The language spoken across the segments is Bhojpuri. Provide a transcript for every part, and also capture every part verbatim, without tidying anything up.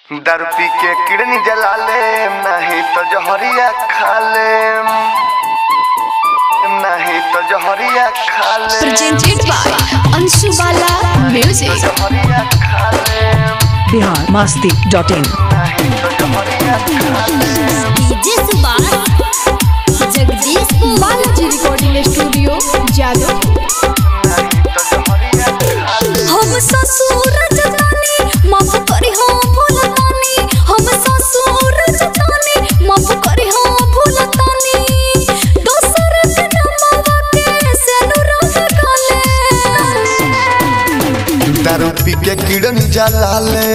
दारू पी के किडनी जला ले, नहीं तो जहरिया खा ले, नहीं तो जहरिया खा ले। Presented by Anshu Bala Music. जहरिया खा ले, बिहार मस्ती डॉट इन। नहीं तो जहरिया खा ले। DJ Subhash Jagdishpur Balaji recording studio Jadav. नहीं तो जहरिया खा ले। हम ससुर जतानी माफ करी हो भूलतानी, हम ससुर जतानी माफ करी हो भूलतानी, दोसर के नमवा के सेनुरा काले। दारू पी के किडनी जला ले,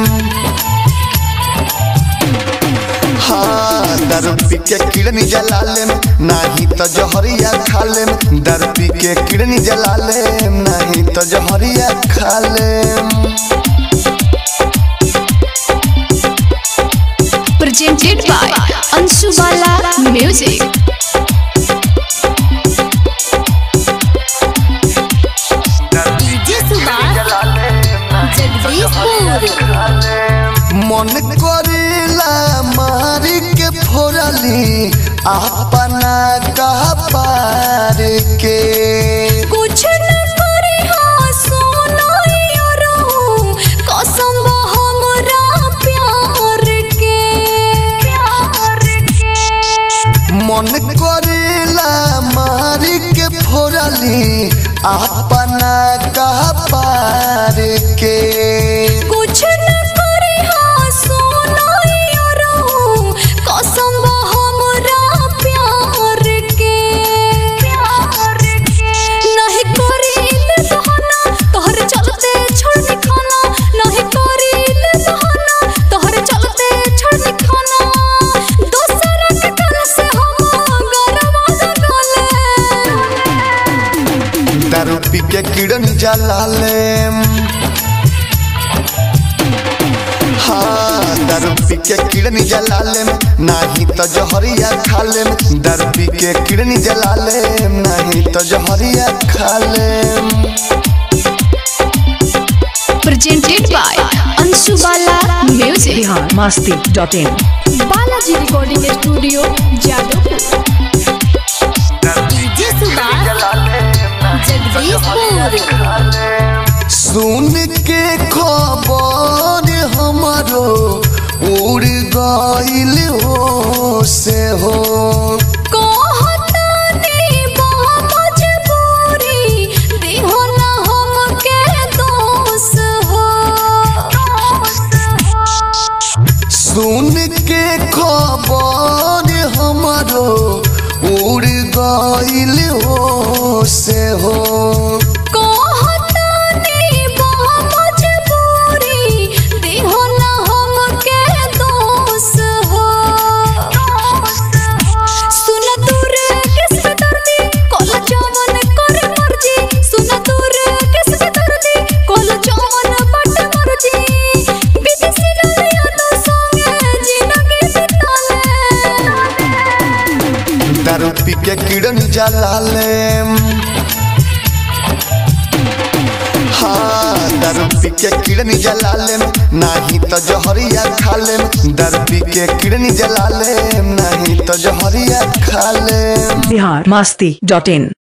हाँ दारू पी के किडनी जला ले, नहीं तो जहरिया खा ले। दारू पी के किडनी जला ले, नहीं तो जहरिया खा ले। Presented by Anshu Bala Music. DJ Subhash Jagdishpur. मन करेला मारी के फोड़ली अपना कहा पार के, कुछ न करे हाँ सोनाइयो रहूं कसम हमरा प्यार के, प्यार के। मन करेला मारी के फोड़ली अपना कहा पार के, कुछ न करे हाँ सोनाइयो रहूं कसम हमरा प्यार के, प्यार के। नहीं करीले बहाना तोहर चलते छोड़ खाना, नहीं करीले बहाना तोहर चलते छोड़ खाना, दोसरा के कल से हम गरवा लगले। दारू पी के किडनी जला ले, हाँ दारू पी के किडनी जला ले, नहीं तो जहरिया खा ले। दारू पी के किडनी जला ले, नहीं तो जहरिया खा ले। Presented by Anshu Bala Music. Bihar Masti dot in. Balaji recording studio Jadavpur. DJ Subhash Jagdishpur. सुन के खबर हमारो उड़ गइल हो से हो, कहतानी बा मजबूरी दिहो ना हमके दोष हो। सुन के खबर हमारो उड़ गइल हो से हो, कहतानी बा मजबूरी दिहो ना हमके दोष हो। सुन दूर किस पे दर्दी कोल जवन करे मर्जी, सुन दूर किस पे दर्दी कोल जवन बट मर्जी, विदेशी डालिया तो संगे जिंदगी बिताले। दारू पी के किडनी जला ले, हाँ दारू पी के किडनी जला ले, नहीं तो जहरिया खा ले। दारू पी के किडनी जला ले, नहीं तो जहरिया खा ले। बिहार मस्ती डॉट इन।